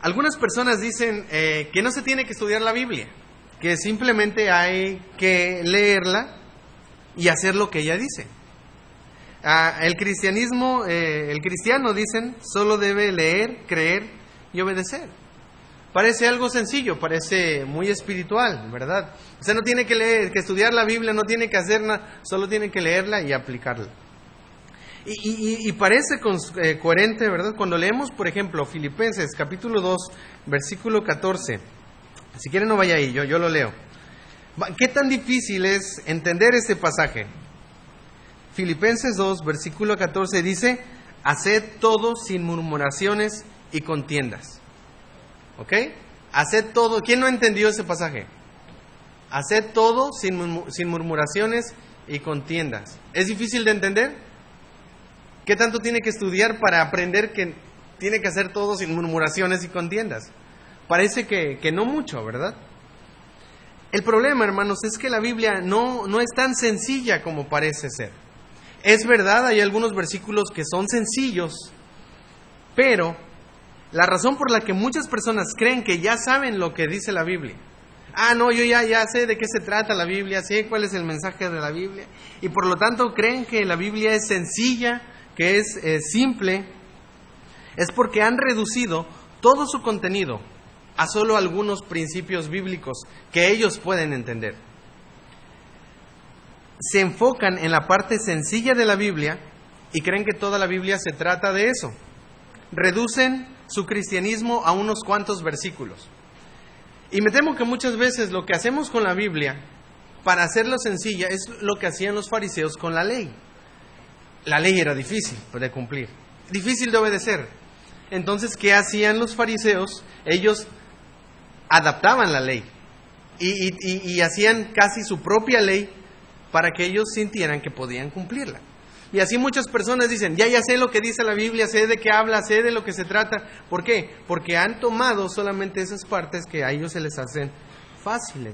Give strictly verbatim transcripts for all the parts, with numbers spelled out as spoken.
Algunas personas dicen eh, que no se tiene que estudiar la Biblia, que simplemente hay que leerla y hacer lo que ella dice. Ah, el cristianismo, eh, el cristiano, dicen, solo debe leer, creer y obedecer. Parece algo sencillo, parece muy espiritual, ¿verdad? O sea, no tiene que leer, que estudiar la Biblia, no tiene que hacer nada, solo tiene que leerla y aplicarla. Y, y, y parece con, eh, coherente, ¿verdad? Cuando leemos, por ejemplo, Filipenses capítulo dos, versículo catorce. Si quieren no vaya ahí, yo, yo lo leo. ¿Qué tan difícil es entender este pasaje? Filipenses dos, versículo catorce dice: haced todo sin murmuraciones y contiendas. ¿Ok? Haced todo. ¿Quién no entendió ese pasaje? Haced todo sin, sin murmuraciones y contiendas. ¿Es difícil de entender? ¿Qué tanto tiene que estudiar para aprender que tiene que hacer todo sin murmuraciones y contiendas? Parece que, que no mucho, ¿verdad? El problema, hermanos, es que la Biblia no, no es tan sencilla como parece ser. Es verdad, hay algunos versículos que son sencillos, pero la razón por la que muchas personas creen que ya saben lo que dice la Biblia, ah, no, yo ya, ya sé de qué se trata la Biblia, sé cuál es el mensaje de la Biblia, y por lo tanto creen que la Biblia es sencilla, que es eh, simple, es porque han reducido todo su contenido a solo algunos principios bíblicos que ellos pueden entender. Se enfocan en la parte sencilla de la Biblia y creen que toda la Biblia se trata de eso. Reducen su cristianismo a unos cuantos versículos. Y me temo que muchas veces lo que hacemos con la Biblia, para hacerlo sencilla, es lo que hacían los fariseos con la ley. La ley era difícil de cumplir, difícil de obedecer. Entonces, ¿qué hacían los fariseos? Ellos adaptaban la ley y, y, y hacían casi su propia ley para que ellos sintieran que podían cumplirla. Y así muchas personas dicen, ya, ya sé lo que dice la Biblia, sé de qué habla, sé de lo que se trata. ¿Por qué? Porque han tomado solamente esas partes que a ellos se les hacen fáciles.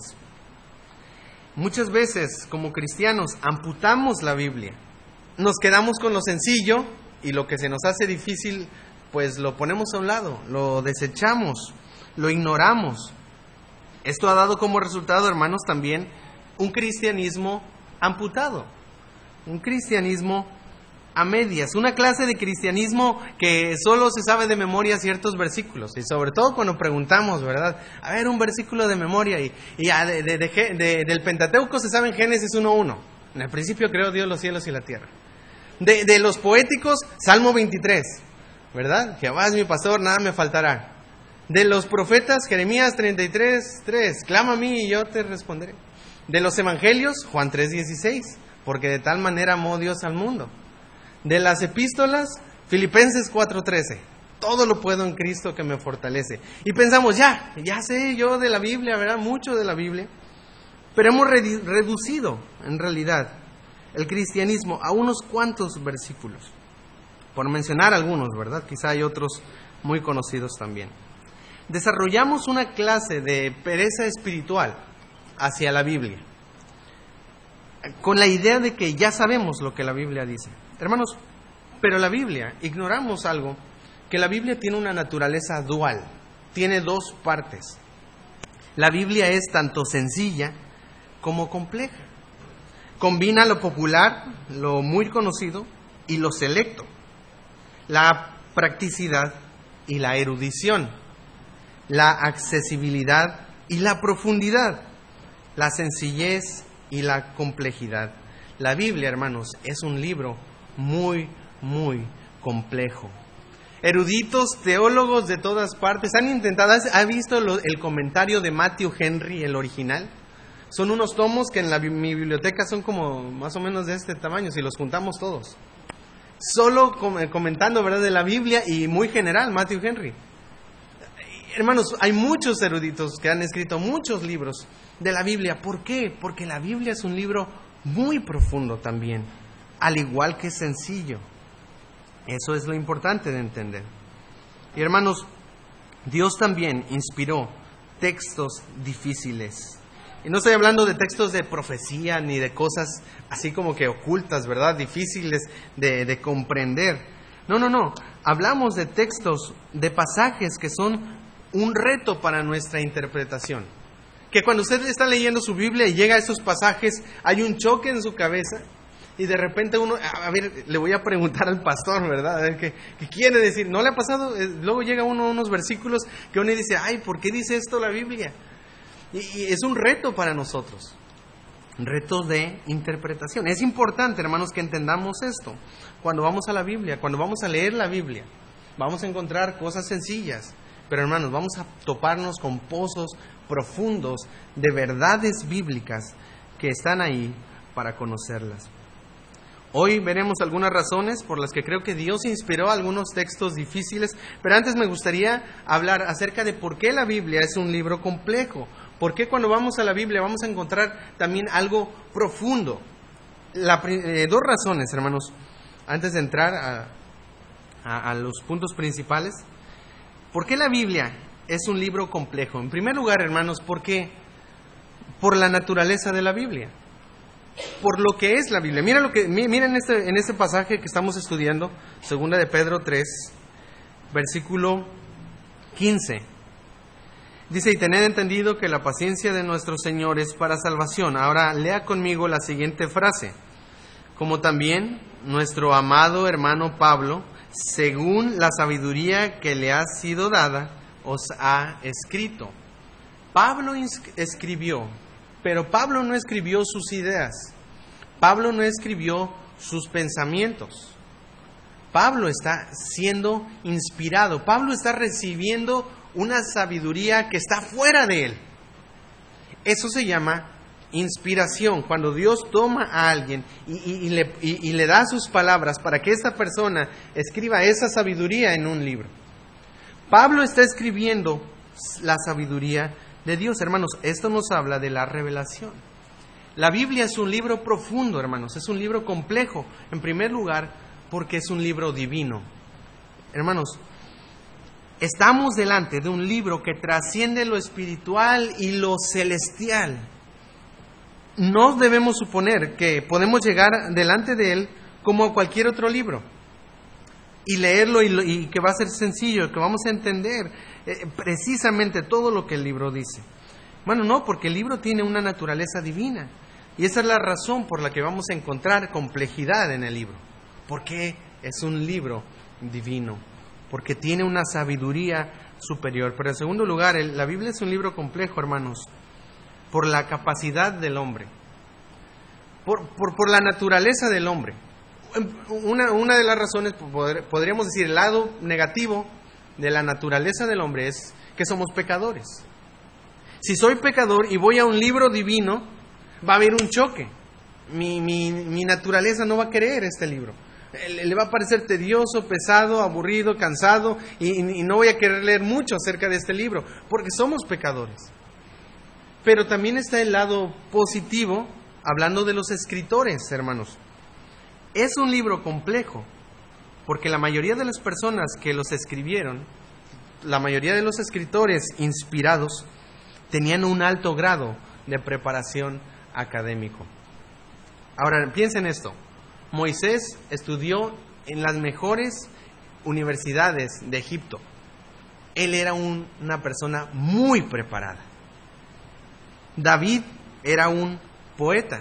Muchas veces, como cristianos, amputamos la Biblia. Nos quedamos con lo sencillo y lo que se nos hace difícil, pues lo ponemos a un lado, lo desechamos, lo ignoramos. Esto ha dado como resultado, hermanos, también un cristianismo amputado, un cristianismo a medias, una clase de cristianismo que solo se sabe de memoria ciertos versículos, y sobre todo cuando preguntamos, ¿verdad? A ver, un versículo de memoria, y, y de, de, de, de, del Pentateuco se sabe en Génesis uno uno. En el principio creó Dios los cielos y la tierra. De, de los poéticos, Salmo veintitrés, ¿verdad? Jehová es mi pastor, nada me faltará. De los profetas, Jeremías treinta y tres, tres, clama a mí y yo te responderé. De los evangelios, Juan tres dieciséis, porque de tal manera amó Dios al mundo. De las epístolas, Filipenses cuatro trece, todo lo puedo en Cristo que me fortalece. Y pensamos, ya, ya sé yo de la Biblia, ¿verdad? Mucho de la Biblia. Pero hemos redu- reducido, en realidad, el cristianismo a unos cuantos versículos. Por mencionar algunos, ¿verdad? Quizá hay otros muy conocidos también. Desarrollamos una clase de pereza espiritual hacia la Biblia, con la idea de que ya sabemos lo que la Biblia dice. Hermanos, pero la Biblia, ignoramos algo, que la Biblia tiene una naturaleza dual, tiene dos partes. La Biblia es tanto sencilla como compleja. Combina lo popular, lo muy conocido, y lo selecto, la practicidad y la erudición, la accesibilidad y la profundidad, la sencillez y la complejidad. La Biblia, hermanos, es un libro muy, muy complejo. Eruditos, teólogos de todas partes han intentado, ¿ha visto lo, el comentario de Matthew Henry, el original? Son unos tomos que en la, mi biblioteca son como más o menos de este tamaño, si los juntamos todos. Solo com, comentando, ¿verdad?, de la Biblia, y muy general, Matthew Henry. Hermanos, hay muchos eruditos que han escrito muchos libros de la Biblia. ¿Por qué? Porque la Biblia es un libro muy profundo también, al igual que sencillo. Eso es lo importante de entender. Y hermanos, Dios también inspiró textos difíciles. Y no estoy hablando de textos de profecía ni de cosas así como que ocultas, ¿verdad? Difíciles de, de comprender. No, no, no. Hablamos de textos, de pasajes que son un reto para nuestra interpretación. Que cuando usted está leyendo su Biblia y llega a esos pasajes, hay un choque en su cabeza y de repente uno, a ver, le voy a preguntar al pastor, ¿verdad? A ver, ¿qué, qué quiere decir? ¿No le ha pasado? Luego llega uno a unos versículos que uno dice, ay, ¿por qué dice esto la Biblia? Y, y es un reto para nosotros, un reto de interpretación. Es importante, hermanos, que entendamos esto. Cuando vamos a la Biblia, cuando vamos a leer la Biblia, vamos a encontrar cosas sencillas, pero hermanos, vamos a toparnos con pozos profundos de verdades bíblicas que están ahí para conocerlas. Hoy veremos algunas razones por las que creo que Dios inspiró algunos textos difíciles, pero antes me gustaría hablar acerca de por qué la Biblia es un libro complejo. ¿Por qué cuando vamos a la Biblia vamos a encontrar también algo profundo? La, eh, dos razones, hermanos, antes de entrar a, a, a los puntos principales. ¿Por qué la Biblia es un libro complejo? En primer lugar, hermanos, porque por la naturaleza de la Biblia, por lo que es la Biblia. Mira lo que, miren este, en este pasaje que estamos estudiando, segunda de Pedro tres, versículo quince. Dice, y tened entendido que la paciencia de nuestro Señor es para salvación. Ahora lea conmigo la siguiente frase. Como también nuestro amado hermano Pablo, según la sabiduría que le ha sido dada, os ha escrito. Pablo escribió, pero Pablo no escribió sus ideas. Pablo no escribió sus pensamientos. Pablo está siendo inspirado. Pablo está recibiendo una sabiduría que está fuera de él. Eso se llama inspiración. Cuando Dios toma a alguien y, y, y, le, y, y le da sus palabras para que esta persona escriba esa sabiduría en un libro. Pablo está escribiendo la sabiduría de Dios. Hermanos, esto nos habla de la revelación. La Biblia es un libro profundo, hermanos. Es un libro complejo. En primer lugar, porque es un libro divino. Hermanos, estamos delante de un libro que trasciende lo espiritual y lo celestial. No debemos suponer que podemos llegar delante de él como a cualquier otro libro y leerlo y, lo, y que va a ser sencillo, que vamos a entender eh, precisamente todo lo que el libro dice. Bueno, no, porque el libro tiene una naturaleza divina y esa es la razón por la que vamos a encontrar complejidad en el libro. Porque es un libro divino, porque tiene una sabiduría superior. Pero en segundo lugar, el, la Biblia es un libro complejo, hermanos, por la capacidad del hombre, por, por, por la naturaleza del hombre. Una, una de las razones, podríamos decir, el lado negativo de la naturaleza del hombre es que somos pecadores. Si soy pecador y voy a un libro divino, va a haber un choque. Mi, mi, mi naturaleza no va a querer este libro. Le va a parecer tedioso, pesado, aburrido, cansado y, y no voy a querer leer mucho acerca de este libro, porque somos pecadores. Pero también está el lado positivo, hablando de los escritores, hermanos. Es un libro complejo, porque la mayoría de las personas que los escribieron, la mayoría de los escritores inspirados, tenían un alto grado de preparación académico. Ahora, piensen esto. Moisés estudió en las mejores universidades de Egipto. Él era un, una persona muy preparada. David era un poeta.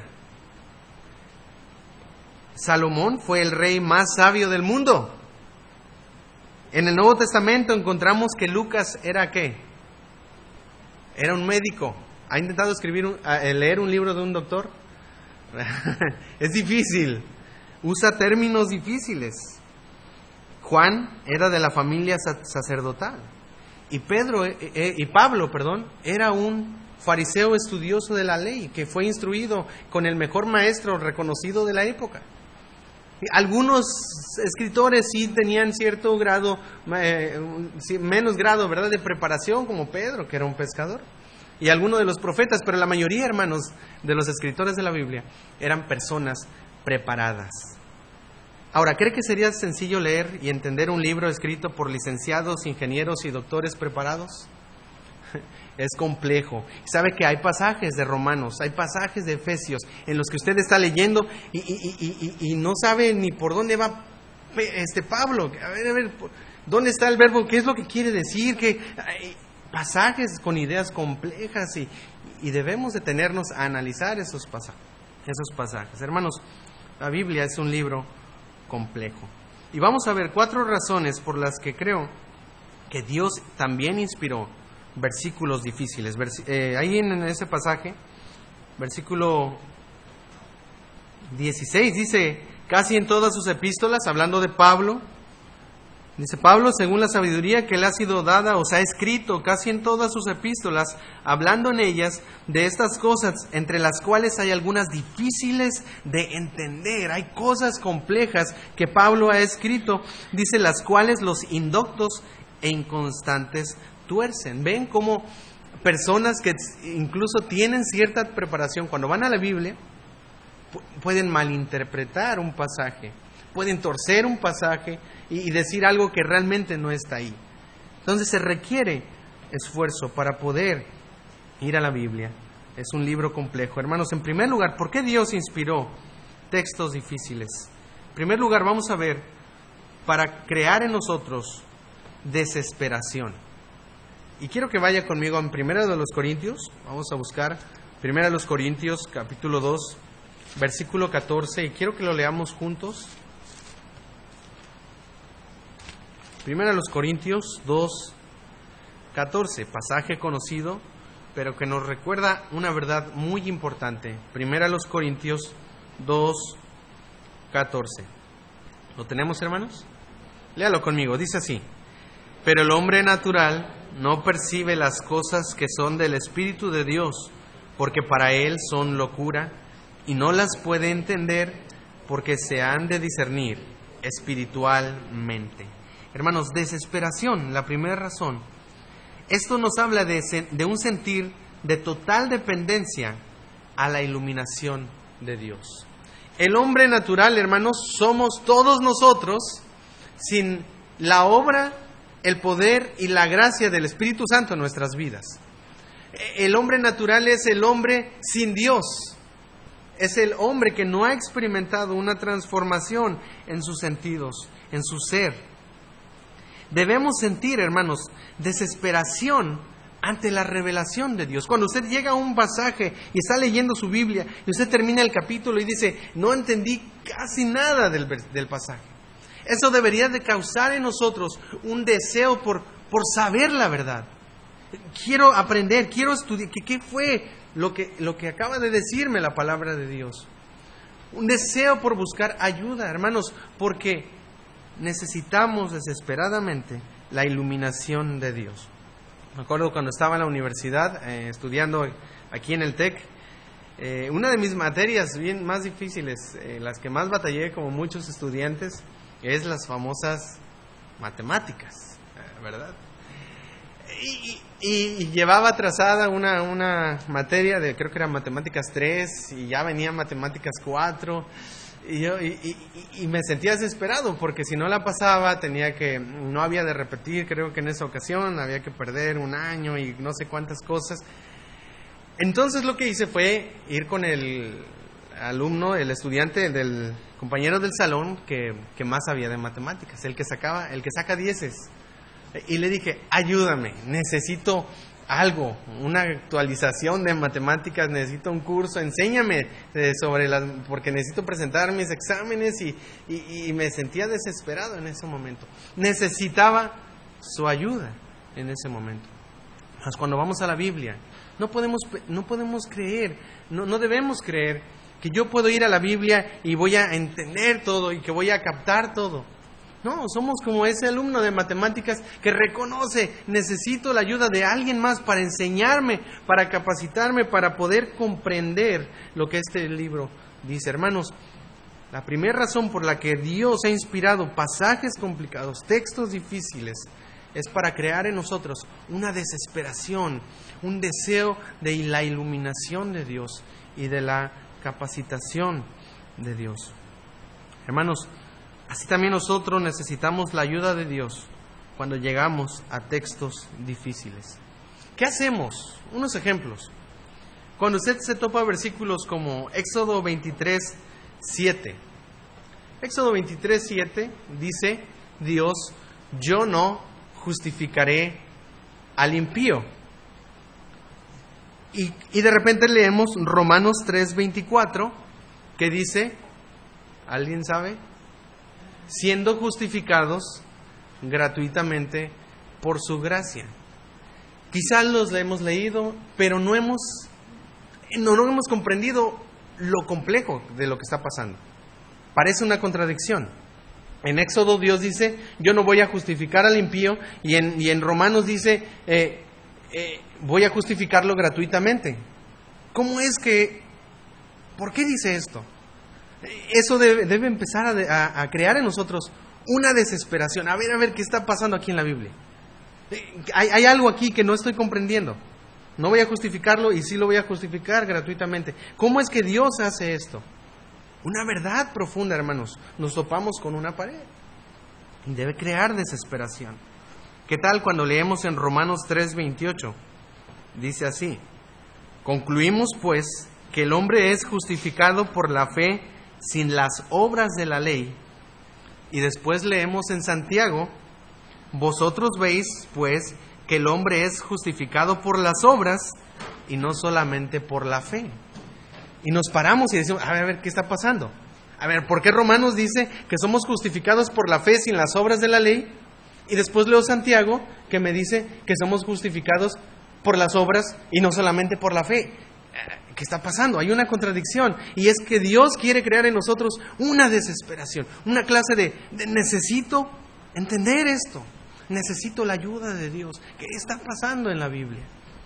Salomón fue el rey más sabio del mundo. En el Nuevo Testamento encontramos que Lucas era ¿qué? Era un médico. ¿Ha intentado escribir un, leer un libro de un doctor? Es difícil. Usa términos difíciles. Juan era de la familia sacerdotal. Y Pedro eh, eh, y Pablo, perdón, era un fariseo estudioso de la ley que fue instruido con el mejor maestro reconocido de la época. Algunos escritores sí tenían cierto grado, eh, menos grado, ¿verdad?, de preparación, como Pedro, que era un pescador, y algunos de los profetas, pero la mayoría, hermanos, de los escritores de la Biblia eran personas preparadas. Ahora, ¿cree que sería sencillo leer y entender un libro escrito por licenciados, ingenieros y doctores preparados? Es complejo. Sabe que hay pasajes de Romanos, hay pasajes de Efesios en los que usted está leyendo y, y, y, y, y no sabe ni por dónde va este Pablo. A ver, a ver, ¿dónde está el verbo? ¿Qué es lo que quiere decir? ¿Qué? pasajes con ideas complejas y, y debemos detenernos a analizar esos pasajes, esos pasajes. Hermanos, la Biblia es un libro complejo. Y vamos a ver cuatro razones por las que creo que Dios también inspiró versículos difíciles. Vers- eh, ahí en ese pasaje, versículo dieciséis, dice, casi en todas sus epístolas, hablando de Pablo, dice Pablo, según la sabiduría que le ha sido dada, os ha escrito casi en todas sus epístolas, hablando en ellas de estas cosas, entre las cuales hay algunas difíciles de entender. Hay cosas complejas que Pablo ha escrito, dice, las cuales los indoctos e inconstantes tuercen. Ven cómo personas que incluso tienen cierta preparación, cuando van a la Biblia, pueden malinterpretar un pasaje, pueden torcer un pasaje y decir algo que realmente no está ahí. Entonces se requiere esfuerzo para poder ir a la Biblia. Es un libro complejo. Hermanos, en primer lugar, ¿por qué Dios inspiró textos difíciles? En primer lugar, vamos a ver, para crear en nosotros desesperación. Y quiero que vaya conmigo en Primera de los Corintios. Vamos a buscar Primera de los Corintios, capítulo dos, versículo catorce, y quiero que lo leamos juntos. Primera de los Corintios dos, catorce, pasaje conocido, pero que nos recuerda una verdad muy importante. Primera de los Corintios dos, catorce. ¿Lo tenemos, hermanos? Léalo conmigo, dice así: pero el hombre natural no percibe las cosas que son del Espíritu de Dios, porque para él son locura, y no las puede entender, porque se han de discernir espiritualmente. Hermanos, desesperación, la primera razón. Esto nos habla de, de un sentir de total dependencia a la iluminación de Dios. El hombre natural, hermanos, somos todos nosotros sin la obra, el poder y la gracia del Espíritu Santo en nuestras vidas. El hombre natural es el hombre sin Dios. Es el hombre que no ha experimentado una transformación en sus sentidos, en su ser. Debemos sentir, hermanos, desesperación ante la revelación de Dios. Cuando usted llega a un pasaje y está leyendo su Biblia y usted termina el capítulo y dice, no entendí casi nada del, del pasaje. Eso debería de causar en nosotros un deseo por, por saber la verdad. Quiero aprender, quiero estudiar. ¿Qué, qué fue lo que, lo que acaba de decirme la palabra de Dios? Un deseo por buscar ayuda, hermanos, porque necesitamos desesperadamente la iluminación de Dios. Me acuerdo cuando estaba en la universidad, eh, estudiando aquí en el TEC, eh, una de mis materias bien más difíciles, eh, las que más batallé como muchos estudiantes, es las famosas matemáticas, ¿verdad? Y, y, y llevaba atrasada una, una materia de, creo que era matemáticas tres, y ya venía matemáticas cuatro, y yo y, y, y me sentía desesperado, porque si no la pasaba, tenía que, no había de repetir, creo que en esa ocasión, había que perder un año y no sé cuántas cosas. Entonces lo que hice fue ir con el alumno, el estudiante, del compañero del salón que, que más sabía de matemáticas, el que sacaba, el que saca dieces. Y le dije, ayúdame, necesito algo, una actualización de matemáticas, necesito un curso, enséñame eh, sobre las, porque necesito presentar mis exámenes y, y, y me sentía desesperado en ese momento. Necesitaba su ayuda en ese momento. Mas cuando vamos a la Biblia, no podemos, no podemos creer, no, no debemos creer que yo puedo ir a la Biblia y voy a entender todo y que voy a captar todo. No, somos como ese alumno de matemáticas que reconoce, necesito la ayuda de alguien más para enseñarme, para capacitarme, para poder comprender lo que este libro dice. Hermanos, la primera razón por la que Dios ha inspirado pasajes complicados, textos difíciles, es para crear en nosotros una desesperación, un deseo de la iluminación de Dios y de la capacitación de Dios. Hermanos, así también nosotros necesitamos la ayuda de Dios cuando llegamos a textos difíciles. ¿Qué hacemos? Unos ejemplos. Cuando usted se topa versículos como Éxodo veintitrés, siete. Éxodo veintitrés, siete dice, Dios, yo no justificaré al impío. Y, y de repente leemos Romanos tres veinticuatro, que dice, ¿alguien sabe? Siendo justificados gratuitamente por su gracia. Quizás los hemos leído, pero no hemos, no, no hemos comprendido lo complejo de lo que está pasando. Parece una contradicción. En Éxodo Dios dice, yo no voy a justificar al impío, y en, y en Romanos dice, eh, eh, voy a justificarlo gratuitamente. ¿Cómo es que, por qué dice esto? Eso debe, debe empezar a, a, a crear en nosotros una desesperación. A ver, a ver, ¿qué está pasando aquí en la Biblia? Hay, hay algo aquí que no estoy comprendiendo. No voy a justificarlo y sí lo voy a justificar gratuitamente. ¿Cómo es que Dios hace esto? Una verdad profunda, hermanos. Nos topamos con una pared y debe crear desesperación. ¿Qué tal cuando leemos en Romanos tres veintiocho? Dice así: concluimos pues que el hombre es justificado por la fe sin las obras de la ley. Y después leemos en Santiago: vosotros veis pues que el hombre es justificado por las obras y no solamente por la fe. Y nos paramos y decimos, a ver, a ver, ¿qué está pasando? A ver, ¿por qué Romanos dice que somos justificados por la fe sin las obras de la ley? Y después leo Santiago, que me dice que somos justificados por las obras y no solamente por la fe. ¿Qué está pasando? Hay una contradicción, y es que Dios quiere crear en nosotros una desesperación, una clase de, de necesito entender esto, necesito la ayuda de Dios. ¿Qué está pasando en la Biblia?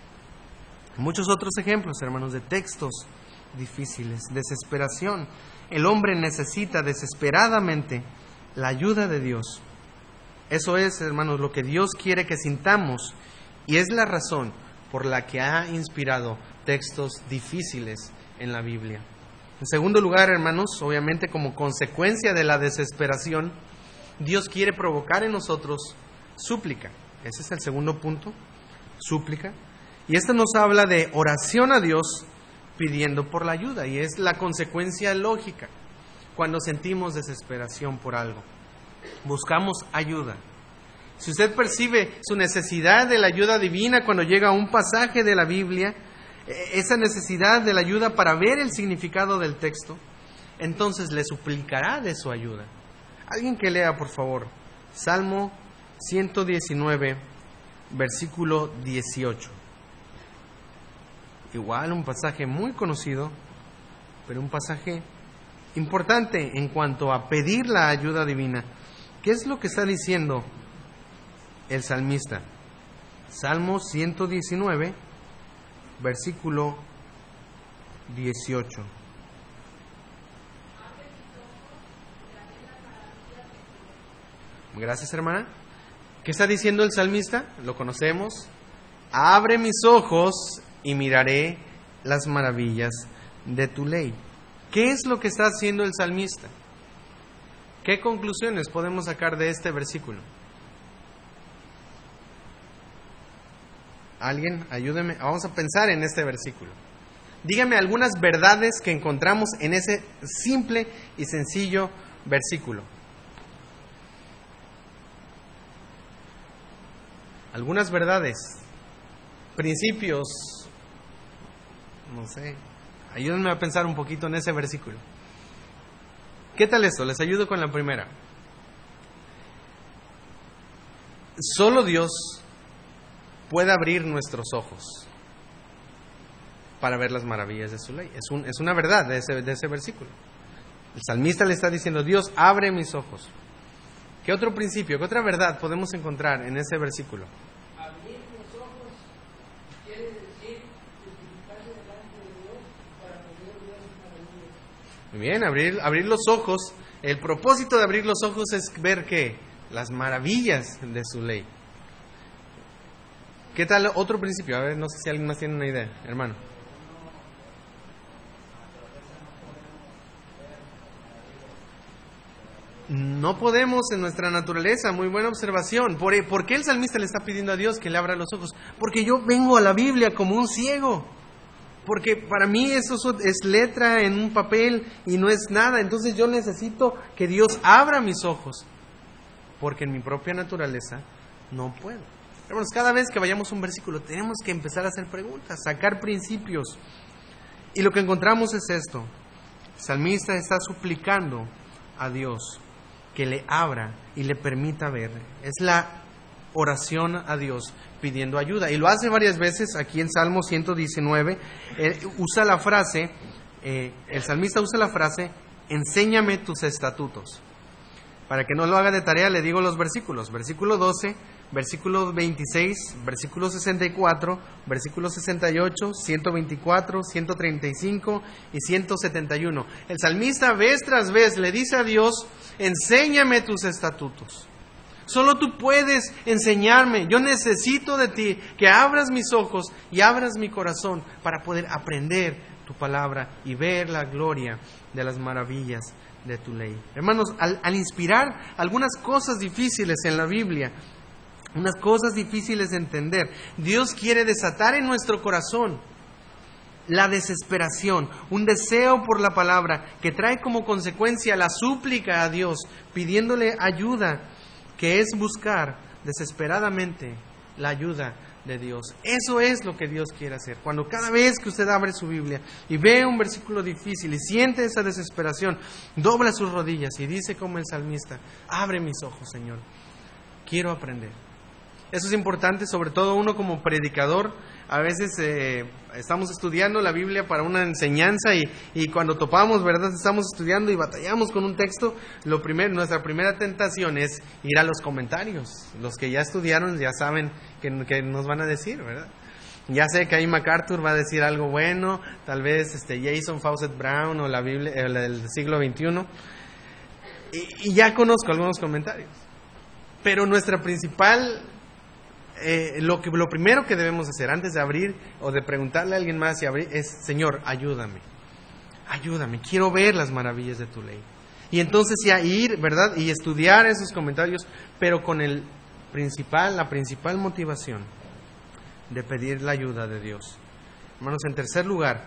Muchos otros ejemplos, hermanos, de textos difíciles, desesperación. El hombre necesita desesperadamente la ayuda de Dios. Eso es, hermanos, lo que Dios quiere que sintamos, y es la razón por la que ha inspirado textos difíciles en la Biblia. En segundo lugar, hermanos, obviamente como consecuencia de la desesperación, Dios quiere provocar en nosotros súplica. Ese es el segundo punto, súplica. Y esto nos habla de oración a Dios pidiendo por la ayuda, y es la consecuencia lógica cuando sentimos desesperación por algo. Buscamos ayuda. Si usted percibe su necesidad de la ayuda divina cuando llega a un pasaje de la Biblia, esa necesidad de la ayuda para ver el significado del texto, entonces le suplicará de su ayuda. Alguien que lea, por favor, Salmo ciento diecinueve, versículo dieciocho. Igual un pasaje muy conocido, pero un pasaje importante en cuanto a pedir la ayuda divina. ¿Qué es lo que está diciendo el salmista? Salmo ciento diecinueve, versículo dieciocho. Gracias, hermana. ¿Qué está diciendo el salmista? Lo conocemos. Abre mis ojos y miraré las maravillas de tu ley. ¿Qué es lo que está haciendo el salmista? ¿Qué conclusiones podemos sacar de este versículo? ¿Alguien? Ayúdeme. Vamos a pensar en este versículo. Dígame algunas verdades que encontramos en ese simple y sencillo versículo. Algunas verdades, principios, no sé. Ayúdenme a pensar un poquito en ese versículo. ¿Qué tal esto? Les ayudo con la primera. Solo Dios puede abrir nuestros ojos para ver las maravillas de su ley. Es, un, es una verdad de ese, de ese versículo. El salmista le está diciendo, Dios, abre mis ojos. ¿Qué otro principio, qué otra verdad podemos encontrar en ese versículo? Abrir los ojos quiere decir justificarse delante de Dios para poder ver sus maravillas. Muy bien, abrir, abrir los ojos. El propósito de abrir los ojos es ver ¿qué? Las maravillas de su ley. ¿Qué tal otro principio? A ver, no sé si alguien más tiene una idea, hermano. No podemos en nuestra naturaleza, muy buena observación. ¿Por, ¿Por qué el salmista le está pidiendo a Dios que le abra los ojos? Porque yo vengo a la Biblia como un ciego. Porque para mí eso es letra en un papel y no es nada. Entonces yo necesito que Dios abra mis ojos. Porque en mi propia naturaleza no puedo. Hermanos, cada vez que vayamos a un versículo tenemos que empezar a hacer preguntas, sacar principios. Y lo que encontramos es esto. El salmista está suplicando a Dios que le abra y le permita ver. Es la oración a Dios pidiendo ayuda. Y lo hace varias veces aquí en Salmo ciento diecinueve. Él usa la frase, eh, el salmista usa la frase, enséñame tus estatutos. Para que no lo haga de tarea, le digo los versículos. Versículo doce, versículo veintiséis, versículo sesenta y cuatro, versículo sesenta y ocho, ciento veinticuatro, ciento treinta y cinco y ciento setenta y uno. El salmista vez tras vez le dice a Dios, enséñame tus estatutos. Solo tú puedes enseñarme. Yo necesito de ti que abras mis ojos y abras mi corazón para poder aprender tu palabra y ver la gloria de las maravillas de tu ley. Hermanos, al, al inspirar algunas cosas difíciles en la Biblia, unas cosas difíciles de entender, Dios quiere desatar en nuestro corazón la desesperación, un deseo por la palabra que trae como consecuencia la súplica a Dios, pidiéndole ayuda, que es buscar desesperadamente la ayuda de Dios. Eso es lo que Dios quiere hacer. Cuando cada vez que usted abre su Biblia y ve un versículo difícil y siente esa desesperación, dobla sus rodillas y dice como el salmista, abre mis ojos, Señor, quiero aprender. Eso es importante, sobre todo uno como predicador. A veces eh, estamos estudiando la Biblia para una enseñanza y, y cuando topamos, ¿verdad? Estamos estudiando y batallamos con un texto. Lo primero, nuestra primera tentación es ir a los comentarios. Los que ya estudiaron ya saben que, que nos van a decir, ¿verdad? Ya sé que ahí MacArthur va a decir algo bueno, tal vez este Jason Fawcett Brown o la Biblia eh, del siglo veintiuno. Y, y ya conozco algunos comentarios. Pero nuestra principal... Eh, lo, que, lo primero que debemos hacer antes de abrir o de preguntarle a alguien más y abrir es, Señor, ayúdame, ayúdame, quiero ver las maravillas de tu ley. Y entonces ya ir, ¿verdad? Y estudiar esos comentarios, pero con el principal, la principal motivación de pedir la ayuda de Dios. Hermanos, en tercer lugar,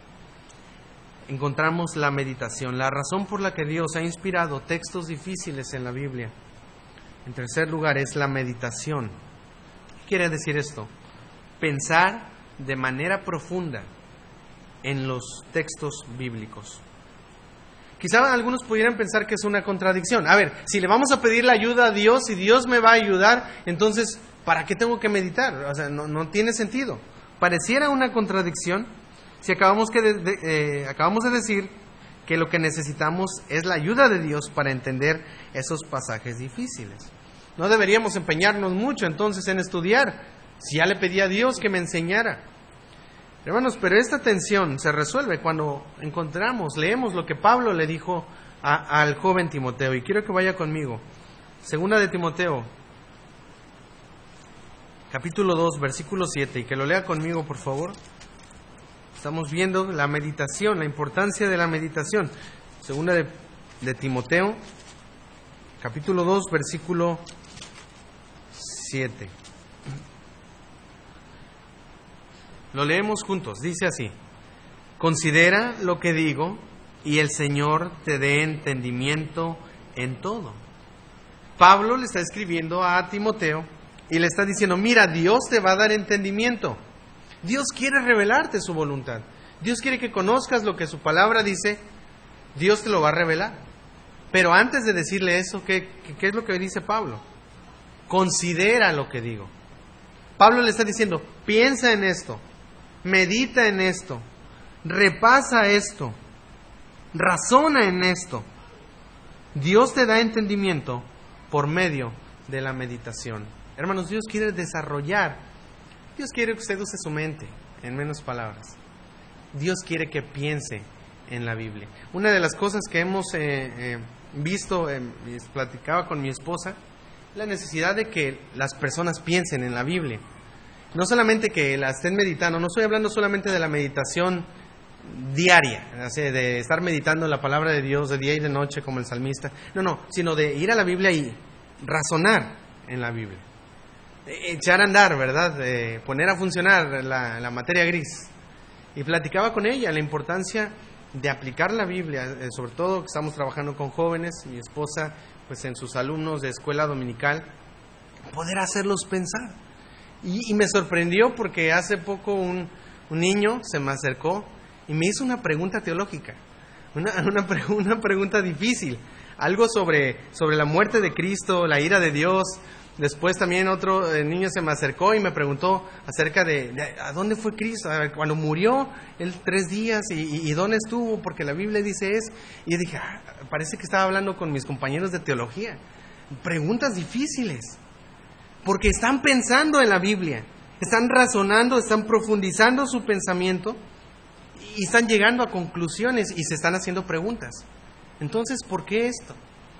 encontramos la meditación, la razón por la que Dios ha inspirado textos difíciles en la Biblia. En tercer lugar es la meditación. ¿Qué quiere decir esto? Pensar de manera profunda en los textos bíblicos. Quizá algunos pudieran pensar que es una contradicción. A ver, si le vamos a pedir la ayuda a Dios y Dios me va a ayudar, entonces, ¿para qué tengo que meditar? O sea, no, no tiene sentido. Pareciera una contradicción si acabamos, que de, de, eh, acabamos de decir que lo que necesitamos es la ayuda de Dios para entender esos pasajes difíciles. No deberíamos empeñarnos mucho entonces en estudiar, si ya le pedí a Dios que me enseñara. Hermanos, pero esta tensión se resuelve cuando encontramos, leemos lo que Pablo le dijo a, al joven Timoteo. Y quiero que vaya conmigo. Segunda de Timoteo, capítulo dos, versículo siete. Y que lo lea conmigo, por favor. Estamos viendo la meditación, la importancia de la meditación. Segunda de, de Timoteo, capítulo dos, versículo siete. Lo leemos juntos. Dice así: considera lo que digo y el Señor te dé entendimiento en todo. Pablo le está escribiendo a Timoteo y le está diciendo, mira, Dios te va a dar entendimiento. Dios quiere revelarte su voluntad. Dios quiere que conozcas lo que su palabra dice. Dios te lo va a revelar. Pero antes de decirle eso, ¿qué, qué es lo que dice Pablo? Considera lo que digo. Pablo le está diciendo, piensa en esto, medita en esto, repasa esto, razona en esto. Dios te da entendimiento por medio de la meditación. Hermanos, Dios quiere desarrollar, Dios quiere que usted use su mente, en menos palabras. Dios quiere que piense en la Biblia. Una de las cosas que hemos eh, eh, visto, eh, platicaba con mi esposa, la necesidad de que las personas piensen en la Biblia. No solamente que la estén meditando, no estoy hablando solamente de la meditación diaria, de estar meditando la palabra de Dios de día y de noche como el salmista, no, no, sino de ir a la Biblia y razonar en la Biblia. Echar a andar, ¿verdad? De poner a funcionar la, la materia gris. Y platicaba con ella la importancia de aplicar la Biblia, sobre todo que estamos trabajando con jóvenes, mi esposa pues en sus alumnos de escuela dominical, poder hacerlos pensar. Y, y me sorprendió porque hace poco un, un niño se me acercó y me hizo una pregunta teológica, una, una, una pregunta difícil, algo sobre, sobre la muerte de Cristo, la ira de Dios. Después también otro eh, niño se me acercó y me preguntó acerca de, de ¿a dónde fue Cristo? A ver, cuando murió, él tres días, y, y, y ¿dónde estuvo? Porque la Biblia dice es. Y yo dije, ah, parece que estaba hablando con mis compañeros de teología. Preguntas difíciles, porque están pensando en la Biblia, están razonando, están profundizando su pensamiento y están llegando a conclusiones y se están haciendo preguntas. Entonces, ¿por qué esto?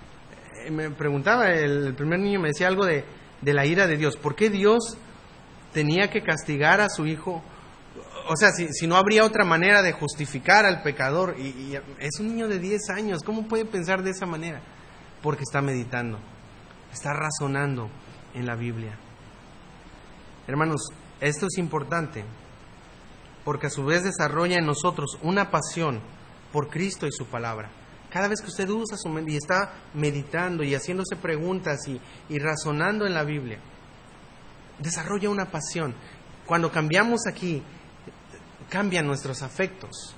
Me preguntaba, el primer niño me decía algo de, de la ira de Dios. ¿Por qué Dios tenía que castigar a su hijo? O sea, si, si no habría otra manera de justificar al pecador. Y, y es un niño de diez años, ¿cómo puede pensar de esa manera? Porque está meditando, está razonando en la Biblia. Hermanos, esto es importante, porque a su vez desarrolla en nosotros una pasión por Cristo y su palabra. Cada vez que usted usa su mente y está meditando y haciéndose preguntas y, y razonando en la Biblia, desarrolla una pasión. Cuando cambiamos aquí, cambian nuestros afectos.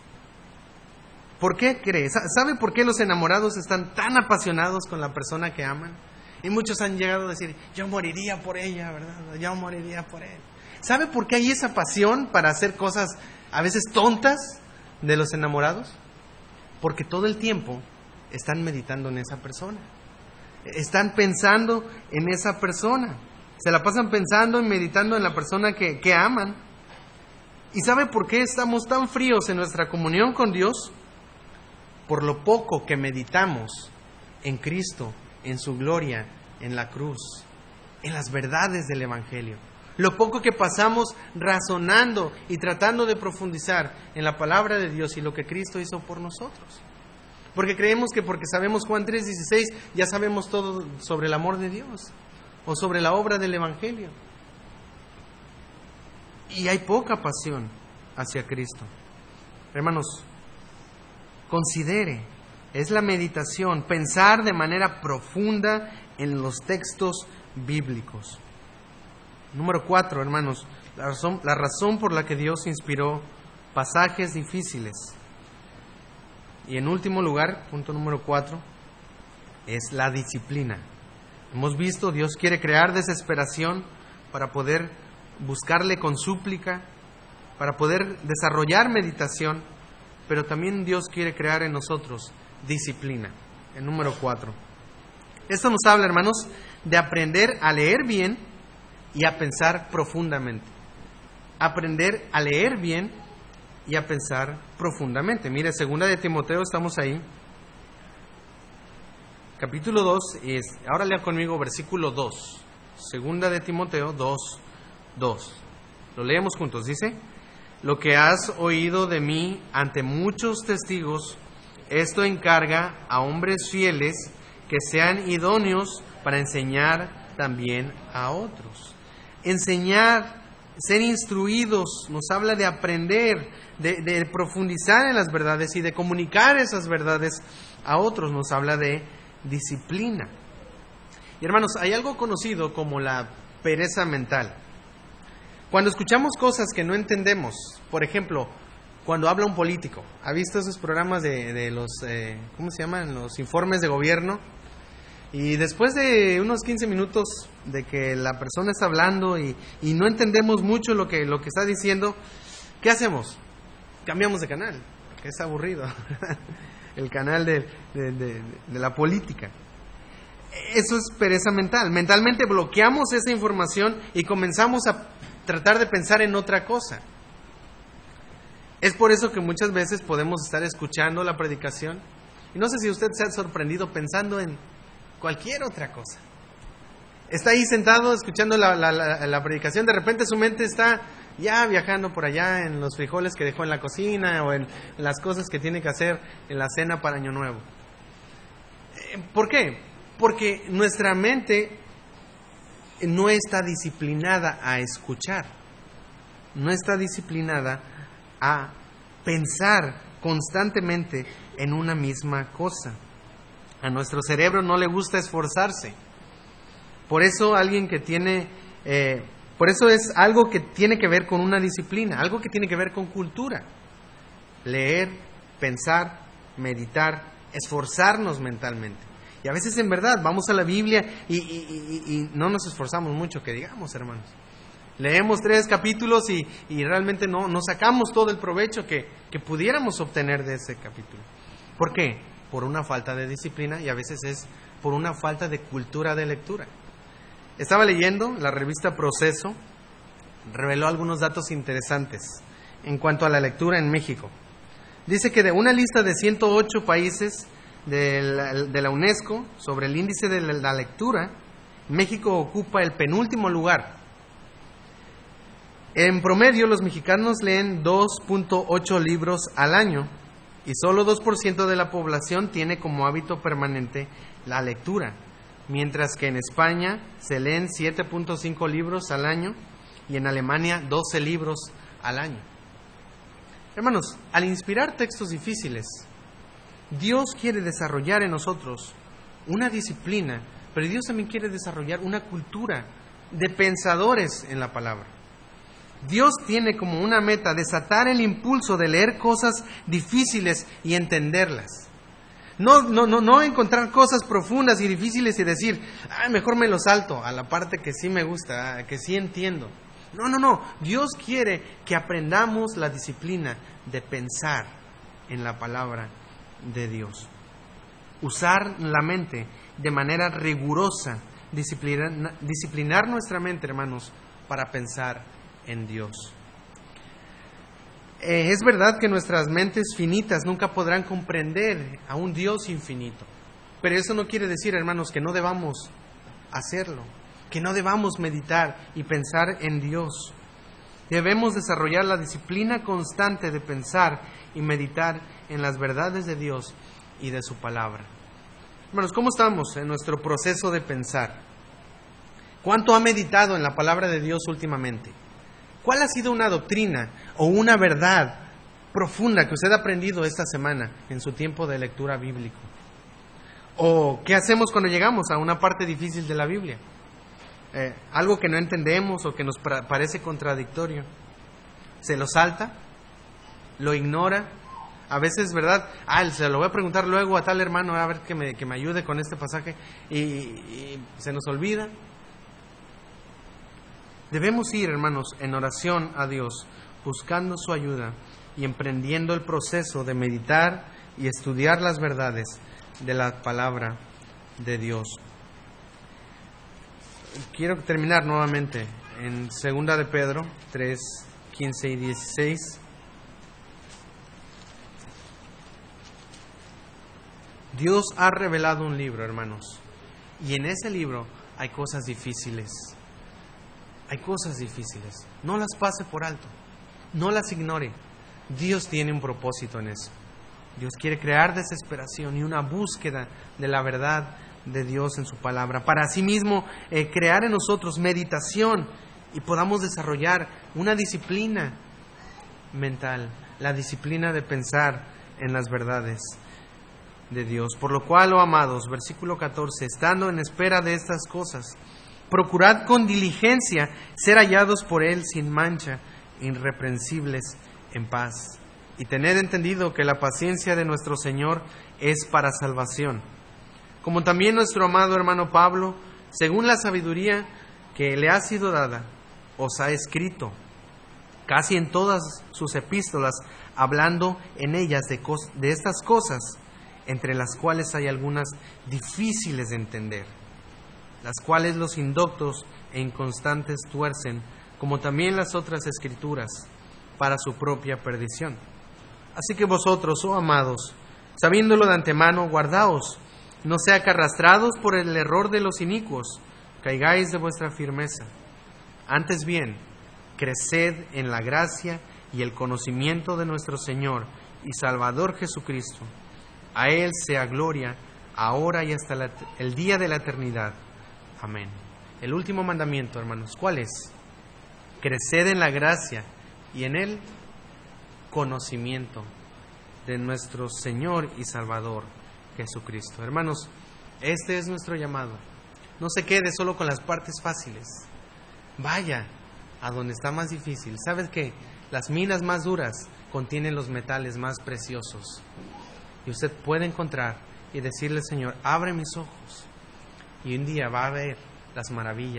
¿Por qué cree? ¿Sabe por qué los enamorados están tan apasionados con la persona que aman? Y muchos han llegado a decir, yo moriría por ella, ¿verdad? Yo moriría por él. ¿Sabe por qué hay esa pasión para hacer cosas a veces tontas de los enamorados? Porque todo el tiempo están meditando en esa persona. Están pensando en esa persona. Se la pasan pensando y meditando en la persona que, que aman. ¿Y sabe por qué estamos tan fríos en nuestra comunión con Dios? Por lo poco que meditamos en Cristo, en su gloria, en la cruz, en las verdades del Evangelio. Lo poco que pasamos razonando y tratando de profundizar en la palabra de Dios y lo que Cristo hizo por nosotros. Porque creemos que porque sabemos Juan tres dieciséis ya sabemos todo sobre el amor de Dios o sobre la obra del Evangelio. Y hay poca pasión hacia Cristo. Hermanos, considere, es la meditación, pensar de manera profunda en los textos bíblicos. Número cuatro, hermanos, la razón, la razón por la que Dios inspiró pasajes difíciles. Y en último lugar, punto número cuatro, es la disciplina. Hemos visto, Dios quiere crear desesperación para poder buscarle con súplica, para poder desarrollar meditación, pero también Dios quiere crear en nosotros disciplina. El número cuatro. Esto nos habla, hermanos, de aprender a leer bien y a pensar profundamente. Aprender a leer bien y a pensar profundamente. Mire, segunda de Timoteo, estamos ahí. Capítulo dos, es, ahora lea conmigo versículo dos. Segunda de Timoteo dos, dos. Lo leemos juntos, dice: lo que has oído de mí ante muchos testigos, esto encarga a hombres fieles que sean idóneos para enseñar también a otros. Enseñar, ser instruidos, nos habla de aprender, de, de profundizar en las verdades y de comunicar esas verdades a otros, nos habla de disciplina. Y hermanos, hay algo conocido como la pereza mental. Cuando escuchamos cosas que no entendemos, por ejemplo, cuando habla un político, ¿ha visto esos programas de, de los, eh, ¿cómo se llaman? Los informes de gobierno? Y después de unos quince minutos de que la persona está hablando y, y no entendemos mucho lo que, lo que está diciendo, ¿qué hacemos? Cambiamos de canal, que es aburrido. El canal de, de, de, de la política. Eso es pereza mental. Mentalmente bloqueamos esa información y comenzamos a tratar de pensar en otra cosa. Es por eso que muchas veces podemos estar escuchando la predicación y no sé si usted se ha sorprendido pensando en cualquier otra cosa. Está ahí sentado escuchando la, la, la, la predicación, de repente su mente está ya viajando por allá en los frijoles que dejó en la cocina o en las cosas que tiene que hacer en la cena para Año Nuevo. ¿Por qué? Porque nuestra mente no está disciplinada a escuchar, no está disciplinada a pensar constantemente en una misma cosa. A nuestro cerebro no le gusta esforzarse. Por eso alguien que tiene eh, Por eso es algo que tiene que ver con una disciplina, algo que tiene que ver con cultura. Leer, pensar, meditar, esforzarnos mentalmente. Y a veces en verdad vamos a la Biblia y, y, y, y no nos esforzamos mucho, que digamos, hermanos. Leemos tres capítulos y, y realmente no, no sacamos todo el provecho que, que pudiéramos obtener de ese capítulo. ¿Por qué? Por una falta de disciplina y a veces es por una falta de cultura de lectura. Estaba leyendo, la revista Proceso reveló algunos datos interesantes en cuanto a la lectura en México. Dice que de una lista de ciento ocho países de la, de la UNESCO sobre el índice de la lectura, México ocupa el penúltimo lugar. En promedio, los mexicanos leen dos punto ocho libros al año y solo dos por ciento de la población tiene como hábito permanente la lectura, mientras que en España se leen siete punto cinco libros al año y en Alemania doce libros al año. Hermanos, al inspirar textos difíciles, Dios quiere desarrollar en nosotros una disciplina, pero Dios también quiere desarrollar una cultura de pensadores en la palabra. Dios tiene como una meta desatar el impulso de leer cosas difíciles y entenderlas. No, no, no, no encontrar cosas profundas y difíciles y decir, ah, mejor me lo salto a la parte que sí me gusta, que sí entiendo. No, no, no. Dios quiere que aprendamos la disciplina de pensar en la palabra de Dios. Usar la mente de manera rigurosa, disciplinar, disciplinar nuestra mente, hermanos, para pensar en Dios. Eh, es verdad que nuestras mentes finitas nunca podrán comprender a un Dios infinito, pero eso no quiere decir, hermanos, que no debamos hacerlo, que no debamos meditar y pensar en Dios. Debemos desarrollar la disciplina constante de pensar y meditar en las verdades de Dios y de su palabra. Hermanos, ¿cómo estamos en nuestro proceso de pensar? ¿Cuánto ha meditado en la palabra de Dios últimamente? ¿Cuál ha sido una doctrina o una verdad profunda que usted ha aprendido esta semana en su tiempo de lectura bíblico? ¿O qué hacemos cuando llegamos a una parte difícil de la Biblia? Eh, algo que no entendemos o que nos pra- parece contradictorio. ¿Se lo salta? ¿Lo ignora? A veces, ¿verdad? Ah, se lo voy a preguntar luego a tal hermano, a ver que me, que me ayude con este pasaje, y, y se nos olvida. Debemos ir, hermanos, en oración a Dios, buscando su ayuda y emprendiendo el proceso de meditar y estudiar las verdades de la palabra de Dios. Quiero terminar nuevamente en segunda de Pedro tres, quince y dieciséis. Dios ha revelado un libro, hermanos, y en ese libro hay cosas difíciles. Hay cosas difíciles. No las pase por alto. No las ignore. Dios tiene un propósito en eso. Dios quiere crear desesperación y una búsqueda de la verdad de Dios en su palabra. Para asimismo, eh, crear en nosotros meditación y podamos desarrollar una disciplina mental. La disciplina de pensar en las verdades de Dios. Por lo cual, oh amados, versículo catorce, estando en espera de estas cosas, procurad con diligencia ser hallados por Él sin mancha, irreprensibles en paz. Y tened entendido que la paciencia de nuestro Señor es para salvación. Como también nuestro amado hermano Pablo, según la sabiduría que le ha sido dada, os ha escrito, casi en todas sus epístolas, hablando en ellas de, cos- de estas cosas, entre las cuales hay algunas difíciles de entender, las cuales los indoctos e inconstantes tuercen, como también las otras escrituras, para su propia perdición. Así que vosotros, oh amados, sabiéndolo de antemano, guardaos, no sea que arrastrados por el error de los inicuos, caigáis de vuestra firmeza. Antes bien, creced en la gracia y el conocimiento de nuestro Señor y Salvador Jesucristo. A Él sea gloria, ahora y hasta la, el día de la eternidad. Amén. El último mandamiento, hermanos, ¿cuál es? Creced en la gracia y en el conocimiento de nuestro Señor y Salvador Jesucristo. Hermanos, este es nuestro llamado. No se quede solo con las partes fáciles. Vaya, a donde está más difícil. ¿Sabes qué? Las minas más duras contienen los metales más preciosos. Y usted puede encontrar y decirle, Señor, abre mis ojos. Y un día va a ver las maravillas